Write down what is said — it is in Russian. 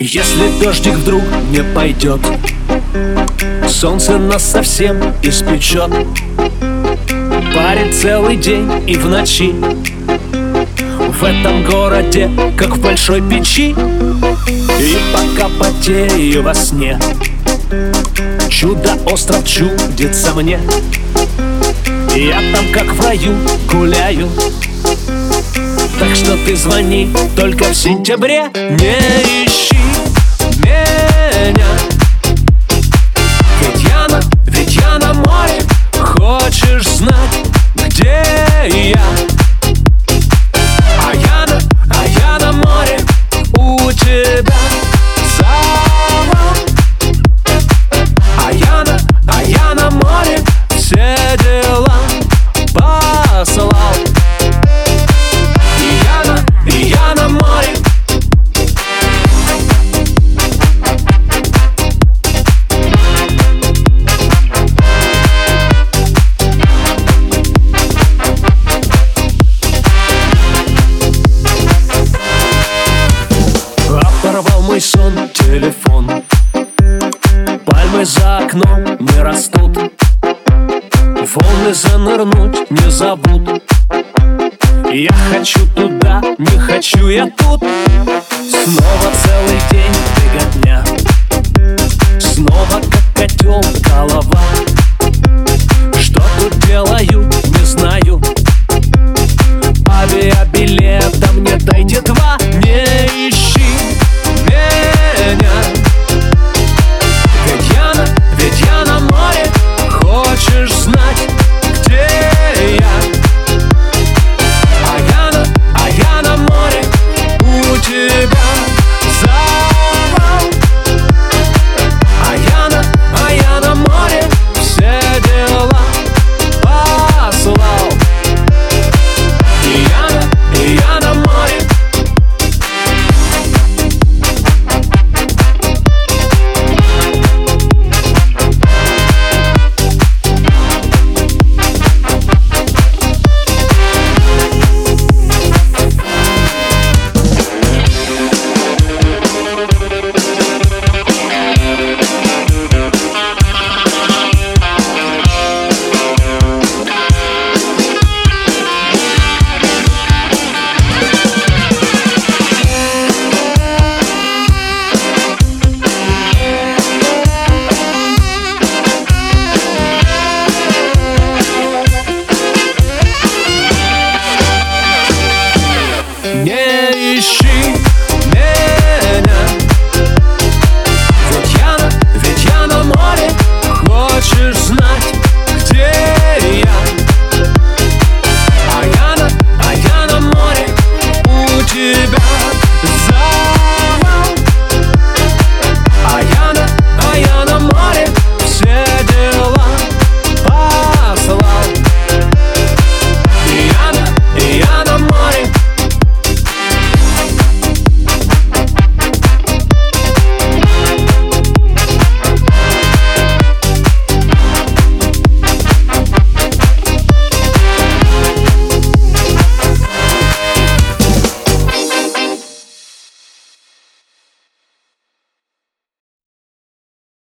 Если дождик вдруг не пойдет, солнце нас совсем испечет. Парит целый день и в ночи в этом городе, как в большой печи. И пока потею во сне, чудо-остров чудится мне. Я там как в раю гуляю, так что ты звони только в сентябре. Не ищи меня, ведь я на море. Хочешь знать, где я? А я на море у тебя завал. А я на море все дела послал. И я на море. Оборвал мой сон телефон, пальмы за окном не растут, волны занырнуть не забудут. Я хочу туда, не хочу я тут. Снова целый день беготня, снова как котел голова. Что тут делаю, не знаю. Авиабилета мне дайте два. Не ищи меня, ведь я на море. Хочешь знать, где я? А я на море у тебя завал. А я на море все дела послал. И я на море. Не ищи меня, ведь я на море. Хочешь знать, где я? А я на море у тебя